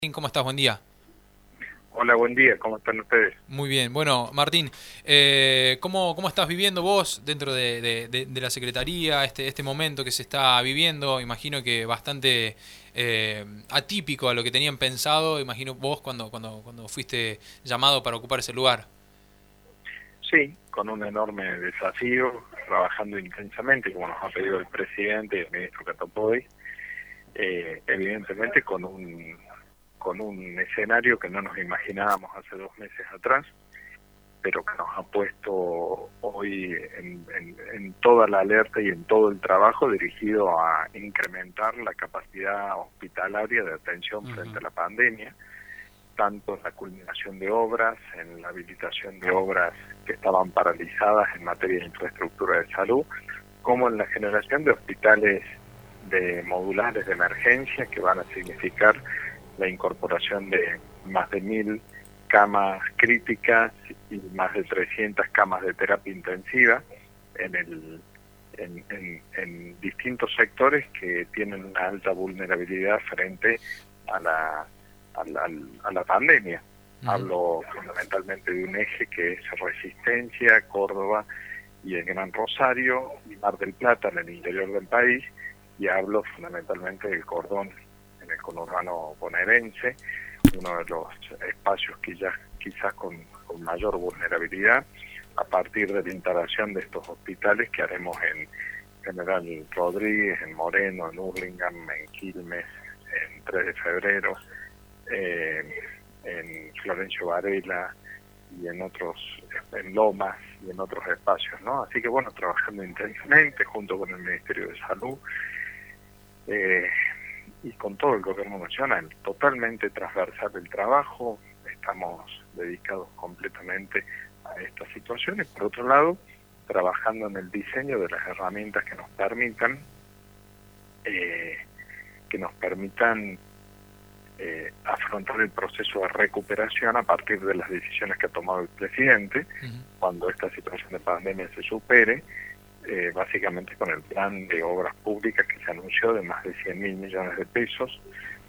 ¿Cómo estás? Buen día. Hola, buen día, ¿cómo están ustedes? Muy bien. Bueno, Martín, ¿cómo estás viviendo vos dentro de la Secretaría este momento que se está viviendo? Imagino que bastante atípico a lo que tenían pensado. Imagino vos cuando fuiste llamado para ocupar ese lugar. Sí, con un enorme desafío, trabajando intensamente, como nos ha pedido el presidente y el ministro Catapoy, evidentemente con un escenario que no nos imaginábamos hace 2 meses atrás, pero que nos ha puesto hoy en toda la alerta y en todo el trabajo dirigido a incrementar la capacidad hospitalaria de atención frente Ujú, a la pandemia, tanto en la culminación de obras, en la habilitación de obras que estaban paralizadas en materia de infraestructura de salud, como en la generación de hospitales de modulares de emergencia que van a significar la incorporación de más de 1.000 camas críticas y más de 300 camas de terapia intensiva en en distintos sectores que tienen una alta vulnerabilidad frente a la pandemia. ujú. Hablo fundamentalmente de un eje que es Resistencia, Córdoba y el Gran Rosario y Mar del Plata en el interior del país, y hablo fundamentalmente del cordón en el conurbano bonaerense, uno de los espacios que ya quizás con mayor vulnerabilidad, a partir de la instalación de estos hospitales que haremos en General Rodríguez, en Moreno, en Hurlingham, en Quilmes, en 3 de Febrero, eh, en Florencio Varela y en otros, en Lomas y en otros espacios, ¿no? Así que bueno, trabajando intensamente junto con el Ministerio de Salud eh, y con todo el gobierno nacional, totalmente transversal el trabajo, estamos dedicados completamente a estas situaciones. Por otro lado, trabajando en el diseño de las herramientas eh, que nos permitan afrontar el proceso de recuperación a partir de las decisiones que ha tomado el presidente Ujú. cuando esta situación de pandemia se supere, básicamente con el plan de obras públicas que se anunció de más de 100.000 millones de pesos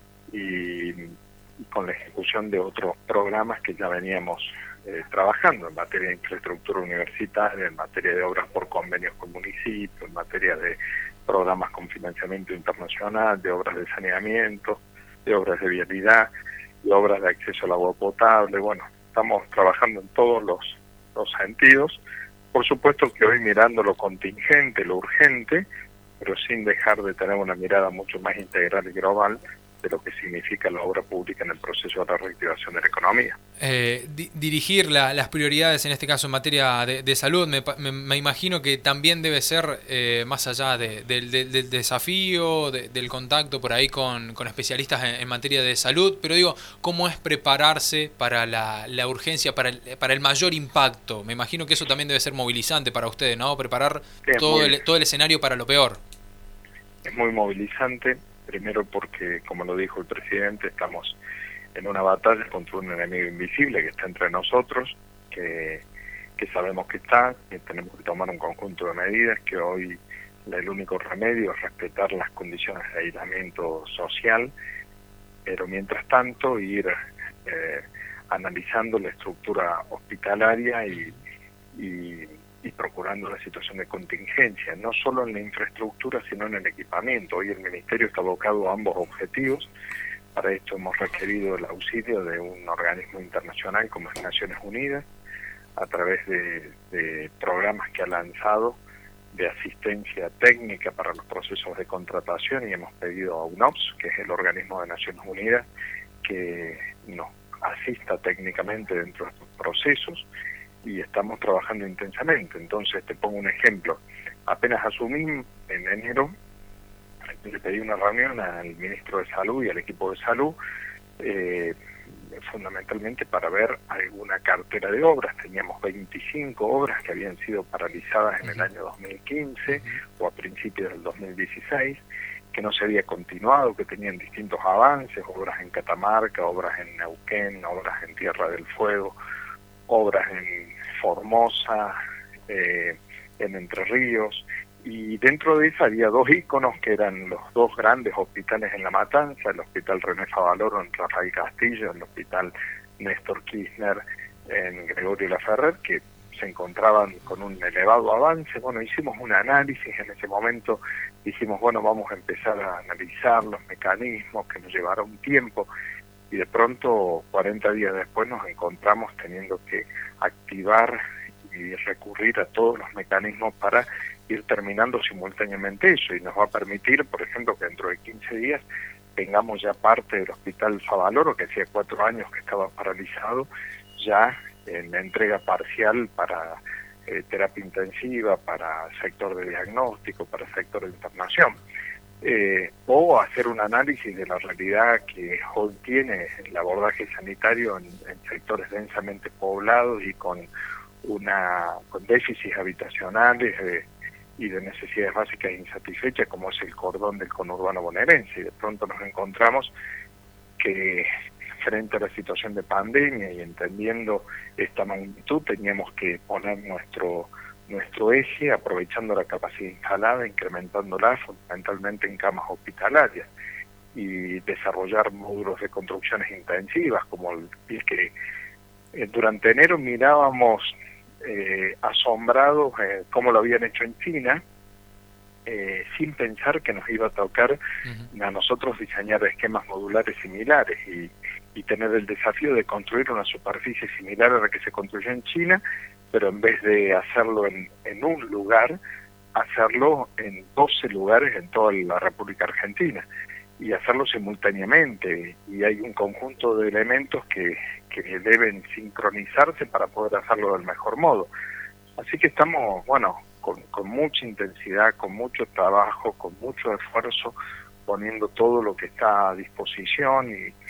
y con la ejecución de otros programas que ya veníamos trabajando en materia de infraestructura universitaria, en materia de obras por convenios con municipios, en materia de programas con financiamiento internacional, de obras de saneamiento, de obras de vialidad, de obras de acceso al agua potable. Bueno, estamos trabajando en todos los sentidos. Por supuesto que hoy mirando lo contingente, lo urgente, pero sin dejar de tener una mirada mucho más integral y global de lo que significa la obra pública en el proceso de la reactivación de la economía. Dirigir las prioridades, en este caso en materia de salud, me imagino que también debe ser, más allá del desafío, del contacto por ahí con especialistas en materia de salud, pero digo, ¿cómo es prepararse para la urgencia, para el mayor impacto? Me imagino que eso también debe ser movilizante para ustedes, ¿no? Preparar Sí, todo el escenario para lo peor. es muy movilizante, primero porque, como lo dijo el presidente, estamos en una batalla contra un enemigo invisible que está entre nosotros, que sabemos que está, que tenemos que tomar un conjunto de medidas, que hoy el único remedio es respetar las condiciones de aislamiento social, pero mientras tanto ir eh, analizando la estructura hospitalaria y, y procurando la situación de contingencia, no solo en la infraestructura, sino en el equipamiento. Hoy el Ministerio está abocado a ambos objetivos. Para esto hemos requerido el auxilio de un organismo internacional como es Naciones Unidas, a través de programas que ha lanzado de asistencia técnica para los procesos de contratación, y hemos pedido a UNOPS, que es el organismo de Naciones Unidas, que nos asista técnicamente dentro de estos procesos, y estamos trabajando intensamente. Entonces, te pongo un ejemplo. Apenas asumí en enero, le pedí una reunión al ministro de Salud y al equipo de salud, eh, fundamentalmente para ver alguna cartera de obras. Teníamos 25 obras que habían sido paralizadas en el Ujú, año 2015 ujú. o a principios del 2016, que no se había continuado, que tenían distintos avances, obras en Catamarca, obras en Neuquén, obras en Tierra del Fuego, obras en Formosa, en Entre Ríos, y dentro de esa había dos íconos que eran los dos grandes hospitales en La Matanza, el Hospital René Favaloro en Rafael Castillo, el Hospital Néstor Kirchner en Gregorio Laferrer, que se encontraban con un elevado avance. Bueno, hicimos un análisis en ese momento, dijimos, bueno, vamos a empezar a analizar los mecanismos, que nos llevará un tiempo, y de pronto, 40 días después, nos encontramos teniendo que activar y recurrir a todos los mecanismos para ir terminando simultáneamente eso, y nos va a permitir, por ejemplo, que dentro de 15 días tengamos ya parte del Hospital Favaloro, que hacía 4 años que estaba paralizado, ya en la entrega parcial para terapia intensiva, para sector de diagnóstico, para sector de internación. O hacer un análisis de la realidad que hoy tiene el abordaje sanitario en sectores densamente poblados y con déficits habitacionales y de necesidades básicas insatisfechas, como es el cordón del conurbano bonaerense. Y de pronto nos encontramos que frente a la situación de pandemia y entendiendo esta magnitud, teníamos que poner nuestro eje, aprovechando la capacidad instalada, incrementándola fundamentalmente en camas hospitalarias, y desarrollar módulos de construcciones intensivas, como el que durante enero mirábamos asombrados cómo lo habían hecho en China, sin pensar que nos iba a tocar a nosotros diseñar esquemas modulares similares y tener el desafío de construir una superficie similar a la que se construyó en China, pero en vez de hacerlo en un lugar, hacerlo en 12 lugares en toda la República Argentina, y hacerlo simultáneamente, y hay un conjunto de elementos que deben sincronizarse para poder hacerlo del mejor modo. Así que estamos, bueno, con mucha intensidad, con mucho trabajo, con mucho esfuerzo, poniendo todo lo que está a disposición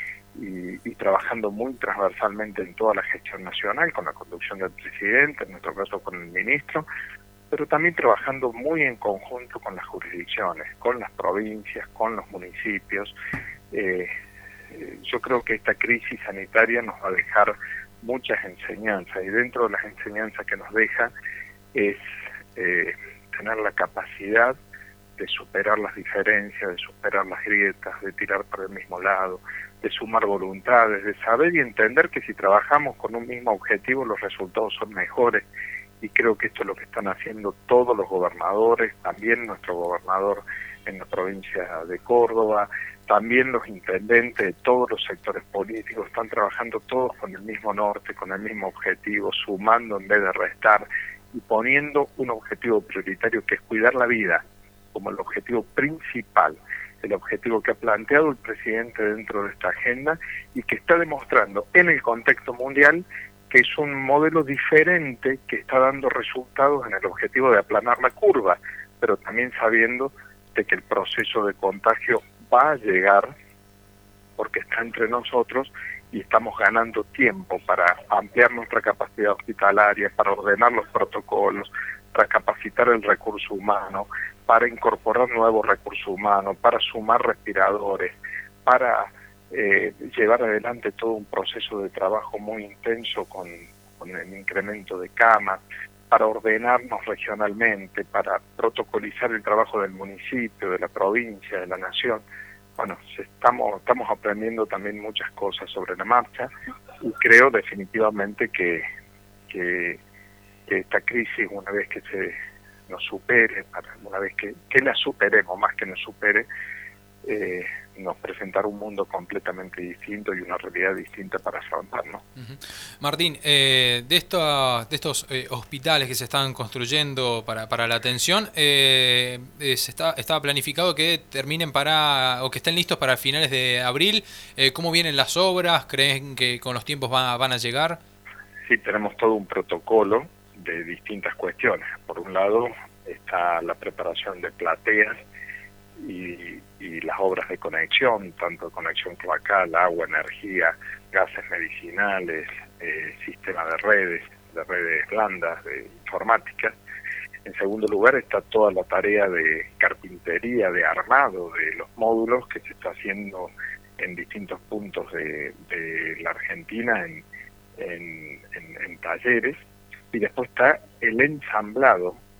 y trabajando muy transversalmente en toda la gestión nacional, con la conducción del presidente, en nuestro caso con el ministro, pero también trabajando muy en conjunto con las jurisdicciones, con las provincias, con los municipios. Yo creo que esta crisis sanitaria nos va a dejar muchas enseñanzas, y dentro de las enseñanzas que nos deja es tener la capacidad de superar las diferencias, de superar las grietas, de tirar para el mismo lado, de sumar voluntades, de saber y entender que si trabajamos con un mismo objetivo los resultados son mejores, y creo que esto es lo que están haciendo todos los gobernadores, también nuestro gobernador en la provincia de Córdoba, también los intendentes de todos los sectores políticos, están trabajando todos con el mismo norte, con el mismo objetivo, sumando en vez de restar, y poniendo un objetivo prioritario que es cuidar la vida como el objetivo principal, el objetivo que ha planteado el presidente dentro de esta agenda y que está demostrando en el contexto mundial que es un modelo diferente que está dando resultados en el objetivo de aplanar la curva, pero también sabiendo de que el proceso de contagio va a llegar porque está entre nosotros y estamos ganando tiempo para ampliar nuestra capacidad hospitalaria, para ordenar los protocolos, para capacitar el recurso humano, para incorporar nuevos recursos humanos, para sumar respiradores, para llevar adelante todo un proceso de trabajo muy intenso con el incremento de camas, para ordenarnos regionalmente, para protocolizar el trabajo del municipio, de la provincia, de la nación. Bueno, estamos aprendiendo también muchas cosas sobre la marcha, y creo definitivamente que esta crisis, una vez que se nos supere, una vez que la superemos, más que nos supere, nos presentará un mundo completamente distinto y una realidad distinta para afrontar, ¿no? Martín, de estos hospitales que se están construyendo para la atención, estaba planificado que terminen o que estén listos para finales de abril. ¿Cómo vienen las obras? ¿Creen que con los tiempos van a llegar? Sí, tenemos todo un protocolo de distintas cuestiones. Por un lado está la preparación de plateas y las obras de conexión, tanto conexión cloacal, agua, energía, gases medicinales, sistema de redes blandas, de informática. En segundo lugar está toda la tarea de carpintería, de armado de los módulos que se está haciendo en distintos puntos de la Argentina en talleres. Y después está el ensamblado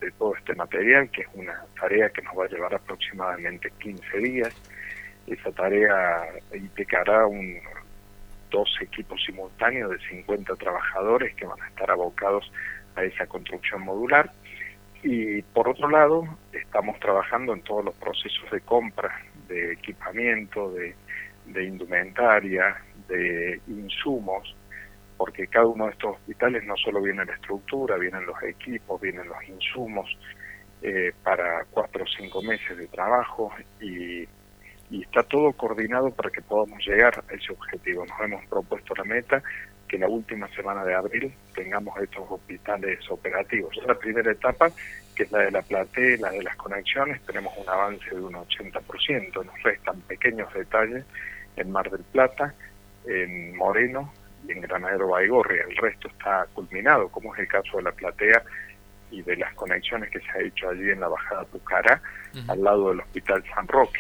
de todo este material, que es una tarea que nos va a llevar aproximadamente 15 días. Esa tarea implicará dos equipos simultáneos de 50 trabajadores que van a estar abocados a esa construcción modular. Y por otro lado, estamos trabajando en todos los procesos de compra, de equipamiento, de indumentaria, de insumos, porque cada uno de estos hospitales no solo viene la estructura, vienen los equipos, vienen los insumos para 4 o 5 meses de trabajo y está todo coordinado para que podamos llegar a ese objetivo. Nos hemos propuesto la meta que la última semana de abril tengamos estos hospitales operativos. La primera etapa, que es la de la platea, la de las conexiones, tenemos un avance de un 80%, nos restan pequeños detalles en Mar del Plata, en Moreno y en Granadero Baigorria. El resto está culminado, como es el caso de la platea y de las conexiones que se ha hecho allí en la Bajada Pucará, al lado del Hospital San Roque.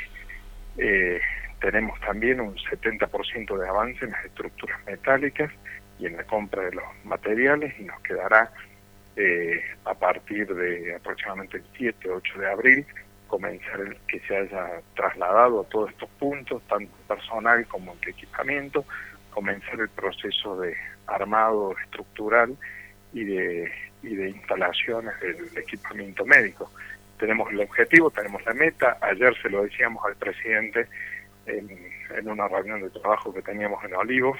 Tenemos también un 70% de avance en las estructuras metálicas y en la compra de los materiales, y nos quedará a partir de aproximadamente el 7 o 8 de abril comenzar que se haya trasladado a todos estos puntos, tanto personal como el equipamiento, comenzar el proceso de armado estructural y de instalaciones del equipamiento médico. Tenemos el objetivo, tenemos la meta. Ayer se lo decíamos al presidente en una reunión de trabajo que teníamos en Olivos.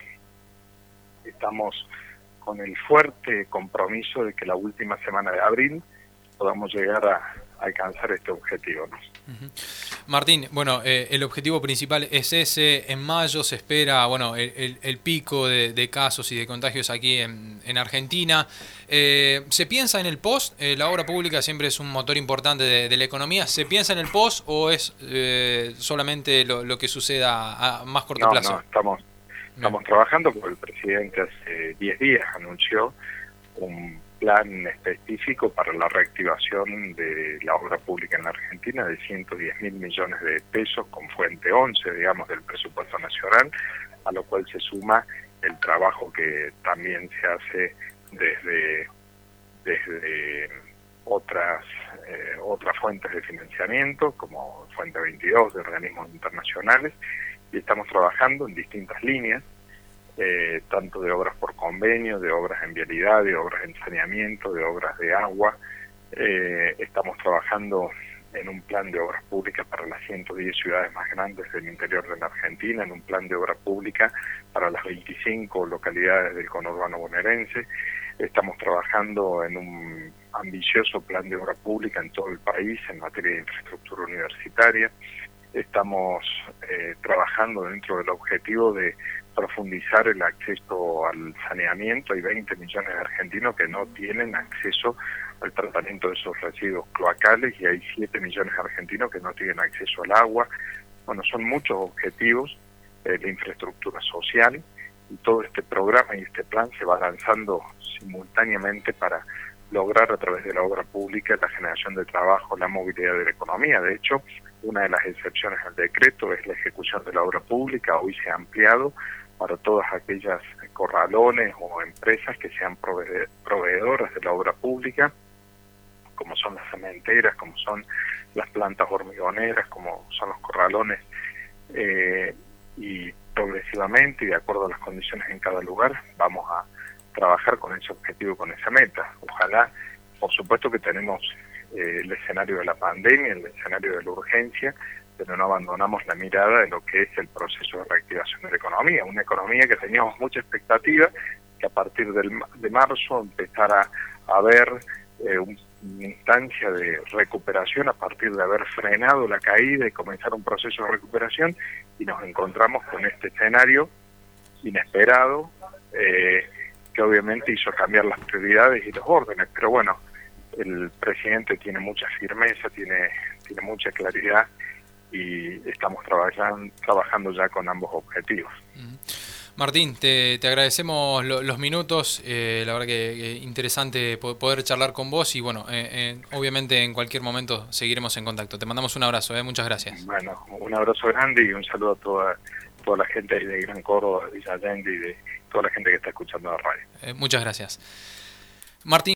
Estamos con el fuerte compromiso de que la última semana de abril podamos llegar a alcanzar este objetivo, ¿no? Martín, bueno, el objetivo principal es ese. En mayo se espera, bueno, el pico de casos y de contagios aquí en Argentina. ¿Se piensa en el post? La obra pública siempre es un motor importante de la economía. ¿Se piensa en el post o es solamente lo que suceda a más corto plazo? No, estamos trabajando, porque el presidente hace 10 días anunció un plan específico para la reactivación de la obra pública en la Argentina de 110.000 millones de pesos con fuente 11, digamos, del presupuesto nacional, a lo cual se suma el trabajo que también se hace desde otras fuentes de financiamiento, como Fuente 22 de organismos internacionales, y estamos trabajando en distintas líneas, tanto de obras por convenio, de obras en vialidad, de obras en saneamiento, de obras de agua. Estamos trabajando en un plan de obras públicas para las 110 ciudades más grandes del interior de la Argentina, en un plan de obra pública para las 25 localidades del conurbano bonaerense. Estamos trabajando en un ambicioso plan de obra pública en todo el país en materia de infraestructura universitaria. Estamos trabajando dentro del objetivo de profundizar el acceso al saneamiento. Hay 20 millones de argentinos que no tienen acceso al tratamiento de esos residuos cloacales y hay 7 millones de argentinos que no tienen acceso al agua. Bueno, son muchos objetivos de infraestructura social, y todo este programa y este plan se va lanzando simultáneamente para lograr a través de la obra pública la generación de trabajo, la movilidad de la economía. De hecho, una de las excepciones al decreto es la ejecución de la obra pública. Hoy se ha ampliado para todas aquellas corralones o empresas que sean proveedoras de la obra pública, como son las cementeras, como son las plantas hormigoneras, como son los corralones, y progresivamente y de acuerdo a las condiciones en cada lugar vamos a trabajar con ese objetivo, con esa meta. Ojalá, por supuesto que tenemos el escenario de la pandemia, el escenario de la urgencia, pero no abandonamos la mirada de lo que es el proceso de reactivación de la economía, una economía que teníamos mucha expectativa, que a partir de marzo empezara a haber una instancia de recuperación a partir de haber frenado la caída y comenzar un proceso de recuperación, y nos encontramos con este escenario inesperado, que obviamente hizo cambiar las prioridades y los órdenes, pero bueno, el presidente tiene mucha firmeza, tiene mucha claridad, y estamos trabajando ya con ambos objetivos. Martín, te agradecemos los minutos, la verdad que interesante poder charlar con vos, y bueno, obviamente en cualquier momento seguiremos en contacto. Te mandamos un abrazo, muchas gracias. Bueno, un abrazo grande y un saludo a toda la gente ahí de Gran Córdoba, de Villa Allende y de toda la gente que está escuchando la radio. Muchas gracias. Martín.